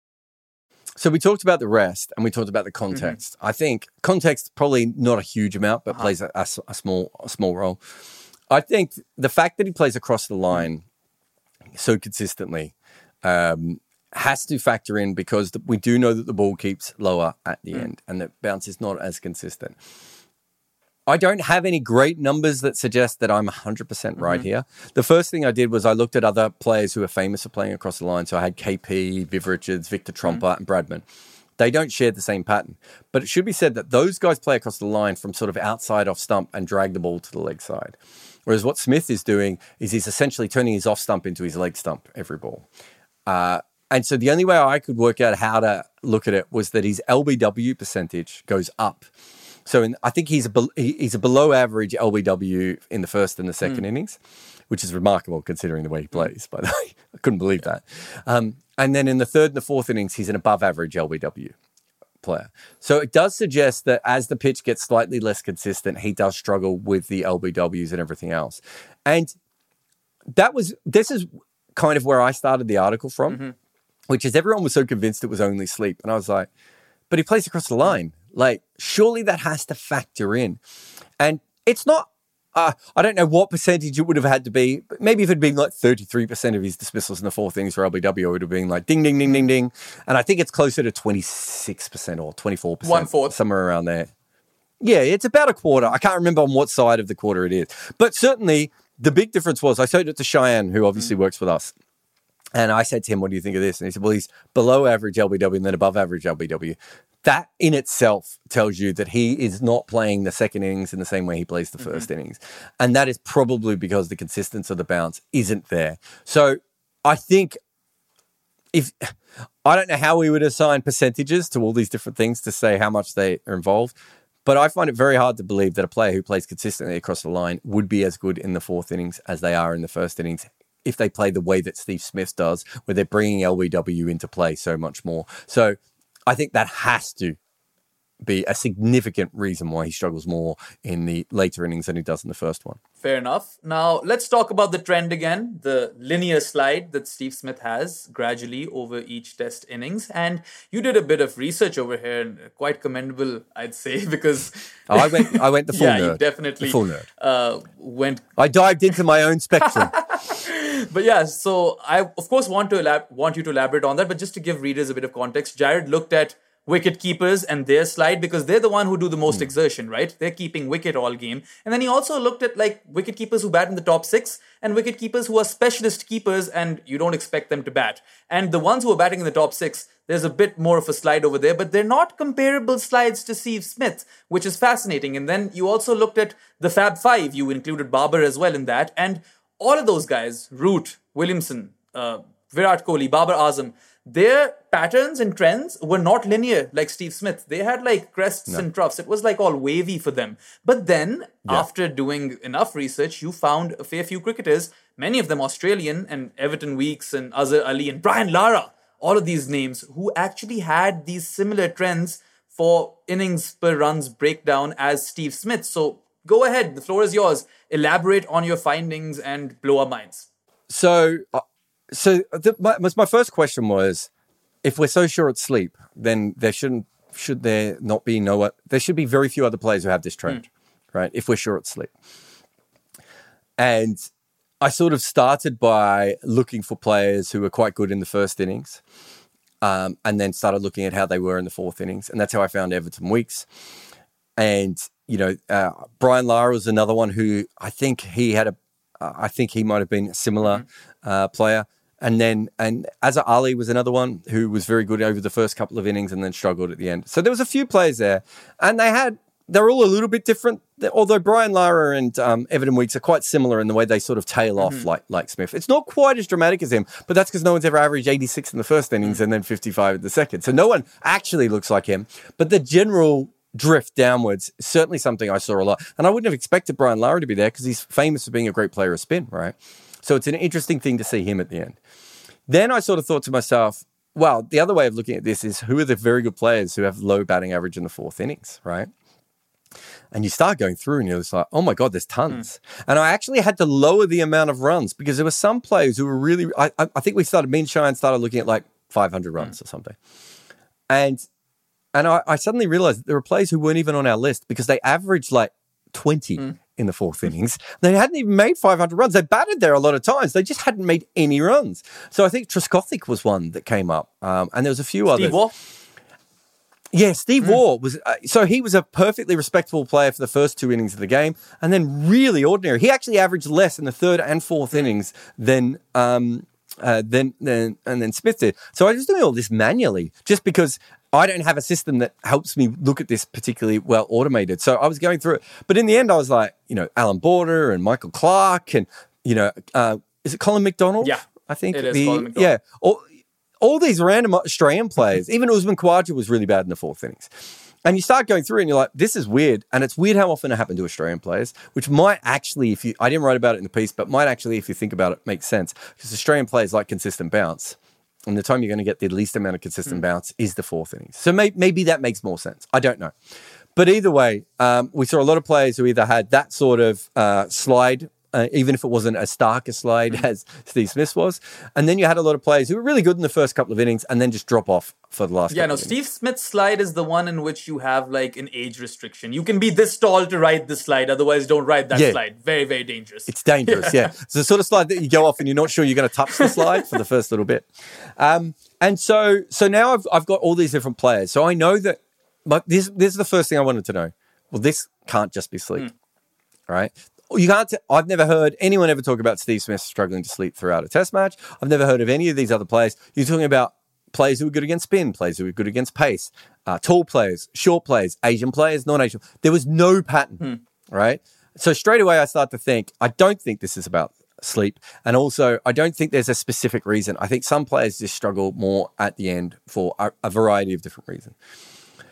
Speaker 4: So we talked about the rest and we talked about the context. Mm-hmm. I think context probably not a huge amount, but uh-huh. plays a, a, a small a small role. I think the fact that he plays across the line so consistently um, has to factor in because the, we do know that the ball keeps lower at the mm. end and the bounce is not as consistent. I don't have any great numbers that suggest that I'm one hundred percent right mm-hmm. here. The first thing I did was I looked at other players who are famous for playing across the line. So I had K P, Viv Richards, Victor Trumper, mm-hmm. and Bradman. They don't share the same pattern. But it should be said that those guys play across the line from sort of outside off stump and drag the ball to the leg side. Whereas what Smith is doing is he's essentially turning his off stump into his leg stump every ball. Uh, and so the only way I could work out how to look at it was that his L B W percentage goes up. So in, I think he's a, he's a below average L B W in the first and the second mm. innings, which is remarkable considering the way he plays, by the way. I couldn't believe that. Um, and then in the third and the fourth innings, he's an above average L B W player. So it does suggest that as the pitch gets slightly less consistent, he does struggle with the L B Ws and everything else. And that was, this is kind of where I started the article from, mm-hmm. which is everyone was so convinced it was only sleep. And I was like, but he plays across the line. Like, surely that has to factor in. And it's not, uh, I don't know what percentage it would have had to be, but maybe if it had been like thirty-three percent of his dismissals in the fourth innings for L B W, it would have been like ding, ding, ding, ding, ding. And I think it's closer to twenty-six percent or twenty-four percent.
Speaker 3: One fourth.
Speaker 4: Somewhere around there. Yeah, it's about a quarter. I can't remember on what side of the quarter it is. But certainly the big difference was, I showed it to Cheyenne, who obviously mm. works with us. And I said to him, what do you think of this? And he said, well, he's below average L B W and then above average L B W. That in itself tells you that he is not playing the second innings in the same way he plays the first mm-hmm. innings. And that is probably because the consistency of the bounce isn't there. So I think if, I don't know how we would assign percentages to all these different things to say how much they are involved, But I find it very hard to believe that a player who plays consistently across the line would be as good in the fourth innings as they are in the first innings if they play the way that Steve Smith does, where they're bringing L B W into play so much more. So I think that has to be a significant reason why he struggles more in the later innings than he does in the first one.
Speaker 3: Fair enough. Now, let's talk about the trend again, the linear slide that Steve Smith has gradually over each test innings. And you did a bit of research over here, and quite commendable, I'd say, because...
Speaker 4: Oh, I went I went the full
Speaker 3: yeah,
Speaker 4: nerd.
Speaker 3: You definitely
Speaker 4: the full nerd.
Speaker 3: Uh, went...
Speaker 4: I dived into my own spectrum.
Speaker 3: But yeah, so I, of course, want to elab- want you to elaborate on that. But just to give readers a bit of context, Jared looked at wicket keepers and their slide because they're the one who do the most mm. exertion, right? They're keeping wicket all game. And then he also looked at like wicket keepers who bat in the top six and wicket keepers who are specialist keepers and you don't expect them to bat. And the ones who are batting in the top six, there's a bit more of a slide over there, but they're not comparable slides to Steve Smith, which is fascinating. And then you also looked at the Fab Five. You included Babar as well in that. And all of those guys, Root, Williamson, uh, Virat Kohli, Babar Azam, their patterns and trends were not linear like Steve Smith. They had like crests no. and troughs. It was like all wavy for them. But then, yeah. after doing enough research, you found a fair few cricketers, many of them Australian, and Everton Weekes and Azhar Ali and Brian Lara, all of these names, who actually had these similar trends for innings per runs breakdown as Steve Smith. So go ahead, the floor is yours. Elaborate on your findings and blow our minds.
Speaker 4: So... Uh- So the, my, my first question was, if we're so sure it's sleep, then there shouldn't, should there not be no, there should be very few other players who have this trend, mm. right? If we're sure it's sleep. And I sort of started by looking for players who were quite good in the first innings, um, and then started looking at how they were in the fourth innings. And that's how I found Everton Weekes. And, you know, uh, Brian Lara was another one who I think he had a, uh, I think he might have been a similar mm-hmm. uh, player. And then, and Azhar Ali was another one who was very good over the first couple of innings and then struggled at the end. So there was a few players there, and they had, they're all a little bit different. Although Brian Lara and um, Everton Weekes are quite similar in the way they sort of tail off mm-hmm. like like Smith. It's not quite as dramatic as him, but that's because no one's ever averaged eighty-six in the first innings mm-hmm. and then fifty-five in the second. So no one actually looks like him. But the general drift downwards is certainly something I saw a lot. And I wouldn't have expected Brian Lara to be there because he's famous for being a great player of spin, right? So it's an interesting thing to see him at the end. Then I sort of thought to myself, well, the other way of looking at this is who are the very good players who have low batting average in the fourth innings, right? And you start going through and you're just like, oh my God, there's tons. Mm. And I actually had to lower the amount of runs because there were some players who were really, I, I think we started, me and Cheyenne started looking at like five hundred runs mm. or something. And and I, I suddenly realized that there were players who weren't even on our list because they averaged like twenty mm. in the fourth innings. They hadn't even made five hundred runs. They batted there a lot of times. They just hadn't made any runs. So I think Trescothick was one that came up. Um, and there was a few
Speaker 3: Steve
Speaker 4: others.
Speaker 3: Waugh?
Speaker 4: Yeah, Steve
Speaker 3: mm.
Speaker 4: Waugh was, uh, so he was a perfectly respectable player for the first two innings of the game and then really ordinary. He actually averaged less in the third and fourth innings than, um, uh, than, than, and then Smith did. So I was doing all this manually just because I don't have a system that helps me look at this particularly well automated. So I was going through it. But in the end, I was like, you know, Alan Border and Michael Clark and, you know, uh, is it Colin McDonald?
Speaker 3: Yeah,
Speaker 4: I think.
Speaker 3: it is
Speaker 4: the,
Speaker 3: Colin McDonald.
Speaker 4: Yeah. All, all these random Australian players, even Usman Khawaja was really bad in the fourth innings. And you start going through and you're like, this is weird. And it's weird how often it happened to Australian players, which might actually, if you, I didn't write about it in the piece, but might actually, if you think about it, make sense. Because Australian players like consistent bounce. And the time you're going to get the least amount of consistent mm. bounce is the fourth innings. So may, maybe that makes more sense. I don't know. But either way, um, we saw a lot of players who either had that sort of uh, slide, uh, even if it wasn't as stark a slide mm. as Steve Smith was. And then you had a lot of players who were really good in the first couple of innings and then just drop off for the last
Speaker 3: Yeah, no,
Speaker 4: couple of
Speaker 3: Steve
Speaker 4: innings.
Speaker 3: Smith's slide is the one in which you have like an age restriction. You can be this tall to ride this slide, otherwise don't ride that
Speaker 4: Yeah.
Speaker 3: slide. Very, very dangerous.
Speaker 4: It's dangerous, yeah. It's the sort of slide that you go off and you're not sure you're going to touch the slide for the first little bit. Um, and so so now I've I've got all these different players. So I know that my, this, this is the first thing I wanted to know. Well, this can't just be sleep, mm. right? You can't. T- I've never heard anyone ever talk about Steve Smith struggling to sleep throughout a test match. I've never heard of any of these other players. You're talking about players who are good against spin, players who are good against pace, uh, tall players, short players, Asian players, non-Asian. There was no pattern, mm. right? So straight away I start to think, I don't think this is about sleep. And also, I don't think there's a specific reason. I think some players just struggle more at the end for a, a variety of different reasons.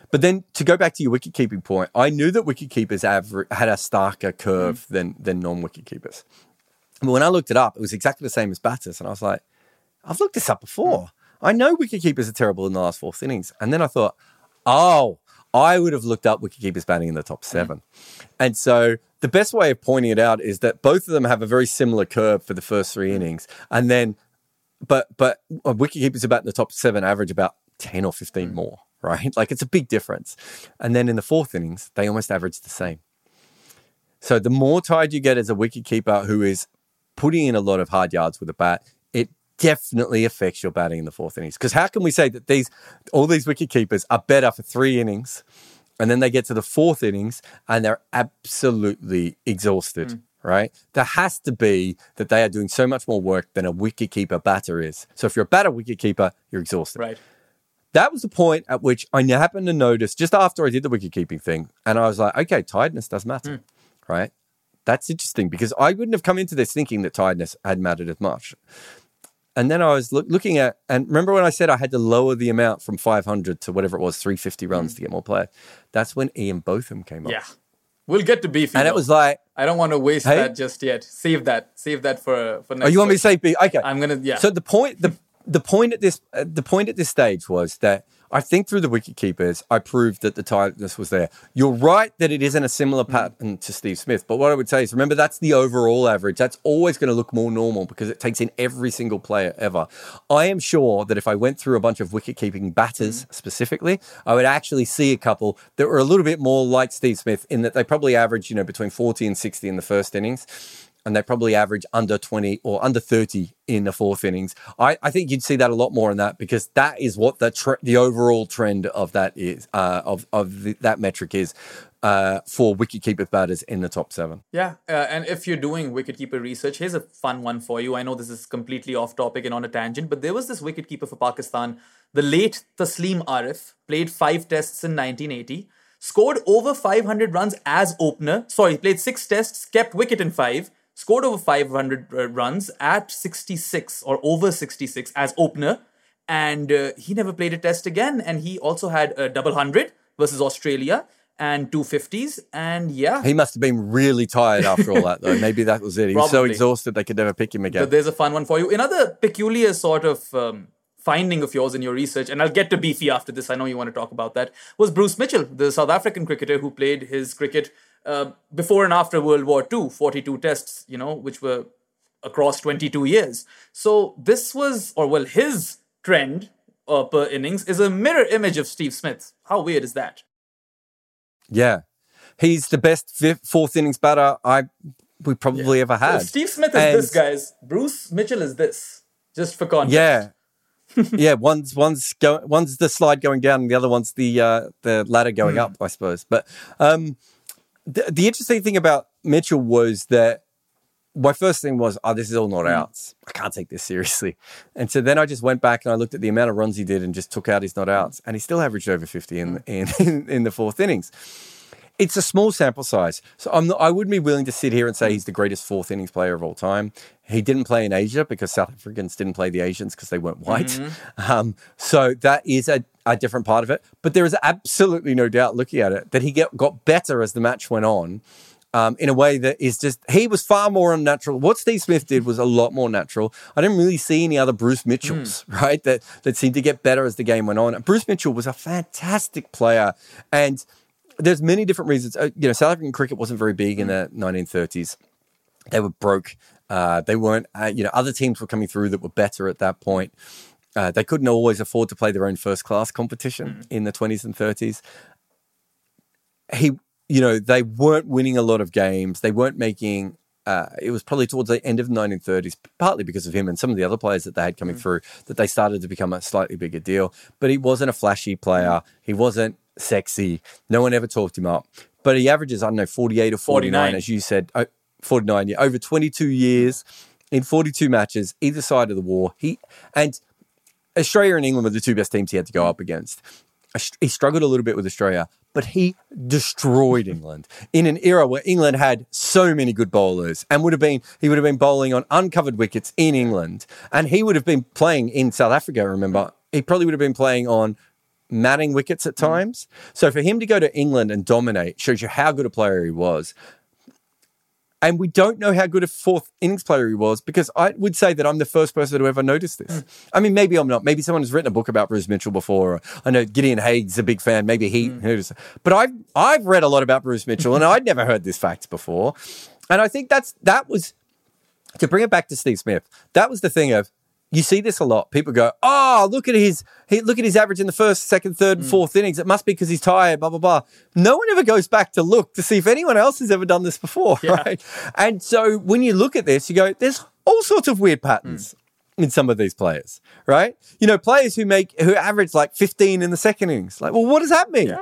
Speaker 4: But then to go back to your wicket keeping point, I knew that wicket keepers aver- had a starker curve mm. than than non-wicket keepers. But when I looked it up, it was exactly the same as batters. And I was like, I've looked this up before. Mm. I know wicket keepers are terrible in the last fourth innings. And then I thought, oh, I would have looked up wicket keepers batting in the top seven. Mm. And so the best way of pointing it out is that both of them have a very similar curve for the first three innings. And then, but but wicket keepers about in the top seven average about ten or fifteen mm. more, right? Like it's a big difference. And then in the fourth innings, they almost average the same. So the more tired you get as a wicketkeeper who is putting in a lot of hard yards with a bat, it definitely affects your batting in the fourth innings. Because how can we say that these all these wicketkeepers are better for three innings and then they get to the fourth innings and they're absolutely exhausted, mm. right? There has to be that they are doing so much more work than a wicketkeeper batter is. So if you're a batter wicketkeeper, you're exhausted.
Speaker 3: Right.
Speaker 4: That was the point at which I happened to notice just after I did the wicket-keeping thing. And I was like, okay, tiredness does matter, mm. right? That's interesting because I wouldn't have come into this thinking that tiredness had mattered as much. And then I was look, looking at, and remember when I said I had to lower the amount from five hundred to whatever it was, three hundred fifty runs mm. to get more play? That's when Ian Botham came up.
Speaker 3: Yeah. We'll get to beefy.
Speaker 4: And
Speaker 3: though.
Speaker 4: It was like...
Speaker 3: I don't want to waste
Speaker 4: hey?
Speaker 3: that just yet. Save that. Save that for, for next
Speaker 4: Oh, you want
Speaker 3: week.
Speaker 4: me to say beef? Okay.
Speaker 3: I'm going to, yeah.
Speaker 4: So the point... the The point at this, uh, the point at this stage was that I think through the wicket keepers, I proved that the tiredness was there. You're right that it isn't a similar pattern to Steve Smith, but what I would say is, remember, that's the overall average. That's always going to look more normal because it takes in every single player ever. I am sure that if I went through a bunch of wicket keeping batters mm. specifically, I would actually see a couple that were a little bit more like Steve Smith in that they probably averaged, you know, between forty and sixty in the first innings. And they probably average under twenty or under thirty in the fourth innings. I, I think you'd see that a lot more in that because that is what the tre- the overall trend of that is, uh, of of the, that metric is uh, for wicketkeeper batters in the top seven.
Speaker 3: Yeah, uh, and if you're doing wicketkeeper research, here's a fun one for you. I know this is completely off topic and on a tangent, but there was this wicketkeeper for Pakistan, the late Taslim Arif, played five tests in nineteen eighty, scored over five hundred runs as opener. Sorry, played six tests, kept wicket in five. Scored over five hundred uh, runs at sixty-six or over sixty-six as opener. And uh, he never played a test again. And he also had a double hundred versus Australia and two fifties. And yeah.
Speaker 4: He must have been really tired after all that, though. Maybe that was it. He was so exhausted they could never pick him again.
Speaker 3: But there's a fun one for you. Another peculiar sort of um, finding of yours in your research, and I'll get to beefy after this, I know you want to talk about that, was Bruce Mitchell, the South African cricketer who played his cricket Uh, before and after World War Two, forty-two tests, you know, which were across twenty-two years. So this was, or well, his trend uh, per innings is a mirror image of Steve Smith. How weird is that?
Speaker 4: Yeah. He's the best fifth, fourth innings batter I we probably yeah. ever had.
Speaker 3: So Steve Smith is and this, guys. Bruce Mitchell is this, just for context.
Speaker 4: Yeah. yeah, one's one's go, one's the slide going down and the other one's the uh, the ladder going mm. up, I suppose. But um The, the interesting thing about Mitchell was that my first thing was, oh, this is all not outs. I can't take this seriously. And so then I just went back and I looked at the amount of runs he did and just took out his not outs. And he still averaged over fifty in in, in, in the fourth innings. It's a small sample size. So I'm not, I wouldn't be willing to sit here and say he's the greatest fourth innings player of all time. He didn't play in Asia because South Africans didn't play the Asians because they weren't white. Mm-hmm. Um, so that is a, a different part of it. But there is absolutely no doubt looking at it that he get, got better as the match went on um, in a way that is just, he was far more unnatural. What Steve Smith did was a lot more natural. I didn't really see any other Bruce Mitchells, mm. right, that, that seemed to get better as the game went on. And Bruce Mitchell was a fantastic player. And there's many different reasons. Uh, you know, South African cricket wasn't very big in the nineteen thirties. They were broke. Uh, they weren't, uh, you know, other teams were coming through that were better at that point. Uh, they couldn't always afford to play their own first class competition mm. in the twenties and thirties. He, you know, they weren't winning a lot of games. They weren't making, uh, it was probably towards the end of the nineteen thirties, partly because of him and some of the other players that they had coming mm. through, that they started to become a slightly bigger deal. But he wasn't a flashy player. He wasn't sexy. No one ever talked him up. But he averages, I don't know, forty-eight or forty-nine, forty-nine. As you said, oh, forty-nine, yeah, over twenty-two years in forty-two matches, either side of the war. He and Australia and England were the two best teams he had to go up against. He struggled a little bit with Australia, but he destroyed England in an era where England had so many good bowlers and would have been, he would have been bowling on uncovered wickets in England. And he would have been playing in South Africa, remember. He probably would have been playing on matting wickets at times. Mm. So for him to go to England and dominate shows you how good a player he was. And we don't know how good a fourth innings player he was, because I would say that I'm the first person to ever notice this. Mm. I mean, maybe I'm not. Maybe someone has written a book about Bruce Mitchell before. Or I know Gideon Haig's a big fan. Maybe he mm. heard it. But I've, I've read a lot about Bruce Mitchell, and I'd never heard this fact before. And I think that's that was, to bring it back to Steve Smith, that was the thing of, you see this a lot. People go, oh, look at his he, look at his average in the first, second, third, and fourth innings. It must be because he's tired, blah, blah, blah. No one ever goes back to look to see if anyone else has ever done this before, yeah. right? And so when you look at this, you go, there's all sorts of weird patterns mm. in some of these players, right? You know, players who make who average like fifteen in the second innings. Like, well, what does that mean? Yeah.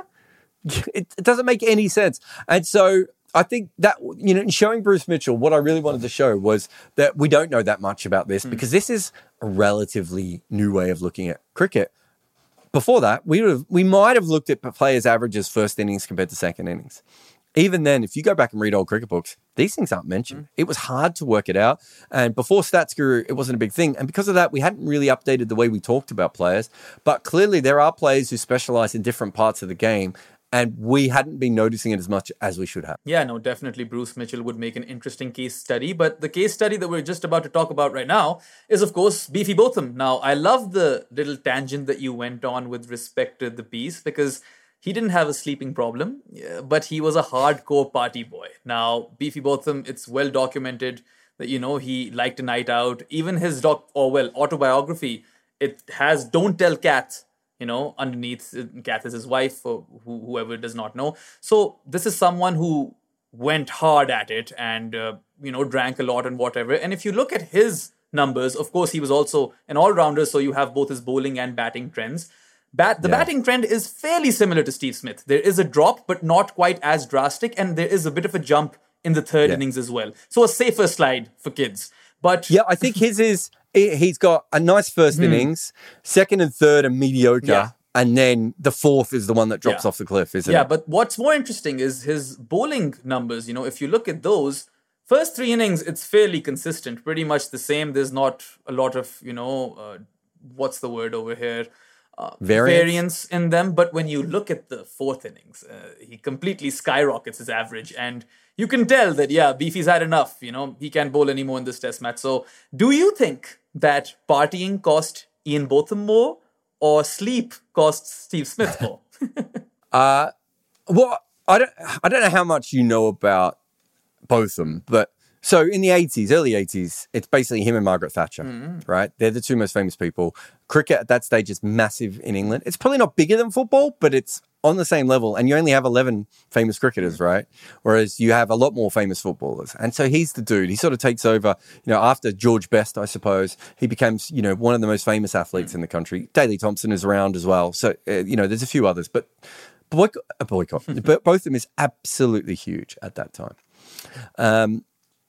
Speaker 4: It, it doesn't make any sense. And so I think that, you know, in showing Bruce Mitchell, what I really wanted to show was that we don't know that much about this mm. because this is a relatively new way of looking at cricket. Before that, we would have, we might have looked at players' averages first innings compared to second innings. Even then, if you go back and read old cricket books, these things aren't mentioned. Mm. It was hard to work it out. And before StatsGuru, it wasn't a big thing. And because of that, we hadn't really updated the way we talked about players. But clearly, there are players who specialize in different parts of the game. And we hadn't been noticing it as much as we should have.
Speaker 3: Yeah, no, definitely Bruce Mitchell would make an interesting case study. But the case study that we're just about to talk about right now is, of course, Beefy Botham. Now, I love the little tangent that you went on with respect to the piece, because he didn't have a sleeping problem, but he was a hardcore party boy. Now, Beefy Botham, it's well documented that, you know, he liked a night out. Even his doc, or well, autobiography, it has Don't Tell Kath, you know, underneath. Kath is his wife, or who, whoever does not know. So this is someone who went hard at it and, uh, you know, drank a lot and whatever. And if you look at his numbers, of course, he was also an all-rounder, so you have both his bowling and batting trends. Bat, the yeah. batting trend is fairly similar to Steve Smith. There is a drop, but not quite as drastic, and there is a bit of a jump in the third yeah. innings as well. So a safer slide for kids. But
Speaker 4: yeah, I think his is... He's got a nice first mm. innings, second and third are mediocre, yeah. and then the fourth is the one that drops yeah. off the cliff, isn't
Speaker 3: yeah,
Speaker 4: it?
Speaker 3: Yeah, but what's more interesting is his bowling numbers. You know, if you look at those, first three innings, it's fairly consistent, pretty much the same. There's not a lot of, you know, uh, what's the word over here? Uh, variance. variance in them. But when you look at the fourth innings, uh, he completely skyrockets his average, and you can tell that, yeah, Beefy's had enough. You know, he can't bowl anymore in this test match. So do you think that partying cost Ian Botham more, or sleep cost Steve Smith more?
Speaker 4: uh, well, I don't, I don't know how much you know about Botham, but so in the eighties, early eighties, it's basically him and Margaret Thatcher, mm-hmm. right? They're the two most famous people. Cricket at that stage is massive in England. It's probably not bigger than football, but it's on the same level. And you only have eleven famous cricketers, right? Whereas you have a lot more famous footballers. And so he's the dude. He sort of takes over, you know, after George Best, I suppose. He becomes, you know, one of the most famous athletes in the country. Daley Thompson is around as well. So, uh, you know, there's a few others. But boycott, uh, boycott. but both of them is absolutely huge at that time. Um,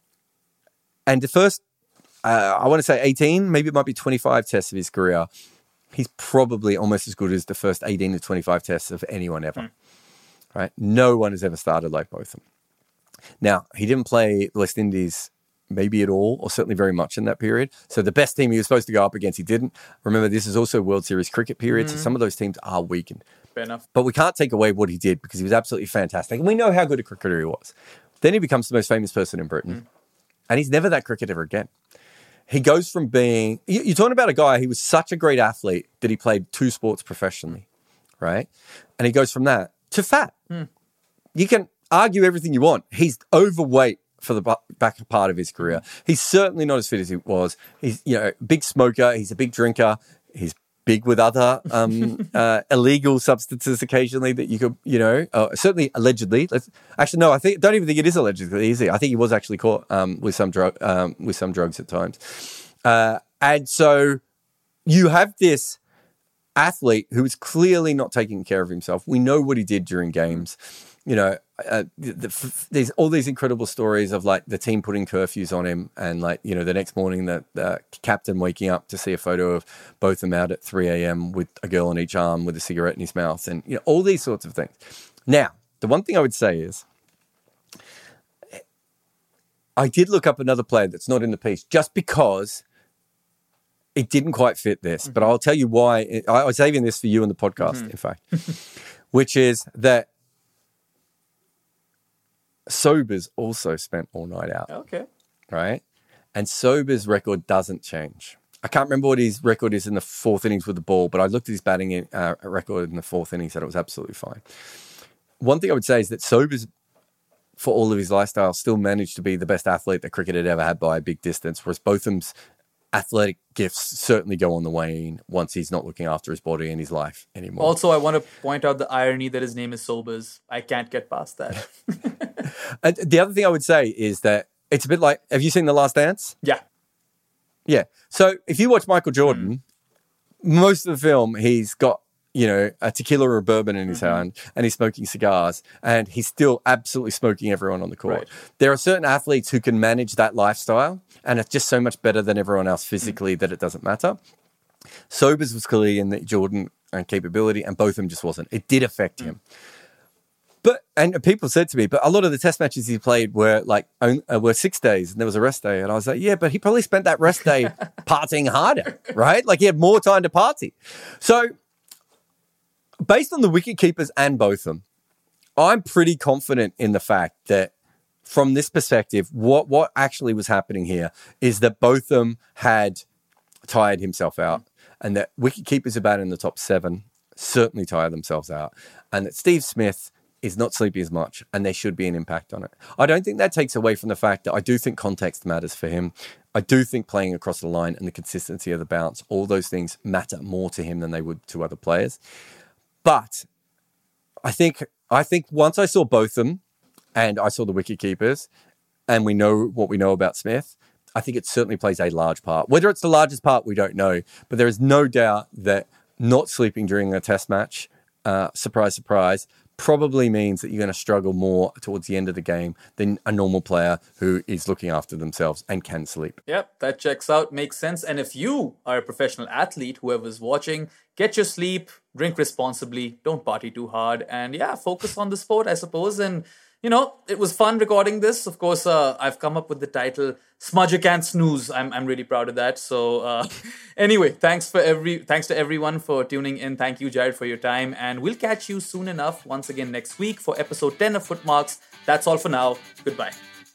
Speaker 4: and the first, uh, I want to say eighteen, maybe it might be twenty-five tests of his career, he's probably almost as good as the first eighteen to twenty-five tests of anyone ever. Mm. Right? No one has ever started like Botham. Now, he didn't play the West Indies maybe at all, or certainly very much in that period. So the best team he was supposed to go up against, he didn't. Remember, this is also World Series cricket period, mm. so some of those teams are weakened.
Speaker 3: Fair enough.
Speaker 4: But we can't take away what he did, because he was absolutely fantastic. And we know how good a cricketer he was. Then he becomes the most famous person in Britain. Mm. And he's never that cricketer again. He goes from being... You're talking about a guy, he was such a great athlete that he played two sports professionally, right? And he goes from that to fat. Mm. You can argue everything you want. He's overweight for the back part of his career. He's certainly not as fit as he was. He's, you know, big smoker. He's a big drinker. He's big with other um, uh, illegal substances occasionally that you could, you know, uh, certainly allegedly. Let's, actually, no, I think don't even think it is allegedly. Is it? I think he was actually caught um, with some drug um, with some drugs at times. Uh, and so you have this athlete who is clearly not taking care of himself. We know what he did during games. You know, uh, the, the, there's all these incredible stories of like the team putting curfews on him, and like, you know, the next morning the, the captain waking up to see a photo of both of them out at three a.m. with a girl on each arm with a cigarette in his mouth, and, you know, all these sorts of things. Now, the one thing I would say is I did look up another player that's not in the piece, just because it didn't quite fit this, mm-hmm. but I'll tell you why. I was saving this for you in the podcast, mm-hmm. in fact, which is that Sobers also spent all night out.
Speaker 3: Okay.
Speaker 4: Right? And Sobers' record doesn't change. I can't remember what his record is in the fourth innings with the ball, but I looked at his batting in, uh, record in the fourth inning, said it was absolutely fine. One thing I would say is that Sobers, for all of his lifestyle, still managed to be the best athlete that cricket had ever had by a big distance, whereas Botham's athletic gifts certainly go on the wane once he's not looking after his body and his life anymore.
Speaker 3: Also, I want to point out the irony that his name is Sobers. I can't get past that.
Speaker 4: And the other thing I would say is that it's a bit like, have you seen The Last Dance?
Speaker 3: Yeah.
Speaker 4: Yeah. So if you watch Michael Jordan, mm. most of the film, he's got, you know, a tequila or a bourbon in his mm-hmm. hand and he's smoking cigars and he's still absolutely smoking everyone on the court. Right. There are certain athletes who can manage that lifestyle and it's just so much better than everyone else physically mm. that it doesn't matter. Sobers was clearly in the Jordan capability and Botham just wasn't. It did affect mm. him. But, and people said to me, but a lot of the test matches he played were like, uh, were six days and there was a rest day. And I was like, yeah, but he probably spent that rest day partying harder, right? Like he had more time to party. So based on the wicket keepers and Botham, I'm pretty confident in the fact that from this perspective, what, what actually was happening here is that Botham had tired himself out and that wicket keepers about in the top seven certainly tire themselves out and that Steve Smith is not sleepy as much, and there should be an impact on it. I don't think that takes away from the fact that I do think context matters for him. I do think playing across the line and the consistency of the bounce, all those things matter more to him than they would to other players. But I think I think once I saw Botham and I saw the wicket keepers, and we know what we know about Smith, I think it certainly plays a large part. Whether it's the largest part, we don't know. But there is no doubt that not sleeping during a test match, uh, surprise, surprise, probably means that you're going to struggle more towards the end of the game than a normal player who is looking after themselves and can sleep.
Speaker 3: Yep, that checks out, makes sense. And if you are a professional athlete, whoever's watching, get your sleep, drink responsibly, don't party too hard, and yeah, focus on the sport, I suppose. And you know, it was fun recording this. Of course, uh, I've come up with the title Smudger Can't Snooze. I'm I'm really proud of that. So uh, anyway, thanks for every thanks to everyone for tuning in. Thank you, Jared, for your time. And we'll catch you soon enough once again next week for episode ten of Footmarks. That's all for now. Goodbye.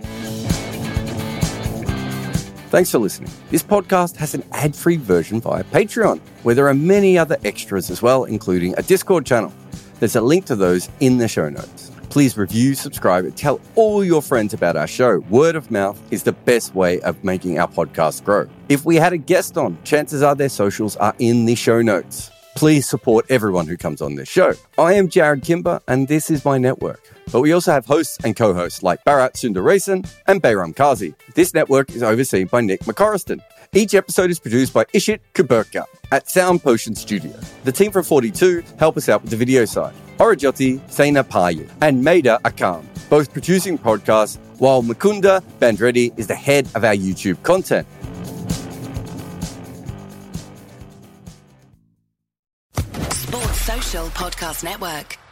Speaker 4: Thanks for listening. This podcast has an ad-free version via Patreon, where there are many other extras as well, including a Discord channel. There's a link to those in the show notes. Please review, subscribe, and tell all your friends about our show. Word of mouth is the best way of making our podcast grow. If we had a guest on, chances are their socials are in the show notes. Please support everyone who comes on this show. I am Jared Kimber, and this is my network. But we also have hosts and co-hosts like Bharat Sundaresan and Bayram Kazi. This network is overseen by Nick McCorriston. Each episode is produced by Ishit Kuberka at Sound Potion Studio. The team from forty-two help us out with the video side. Orajoti Sena Paye and Maida Akam, both producing podcasts, while Mukunda Bandreddy is the head of our YouTube content.
Speaker 2: Sports Social Podcast Network.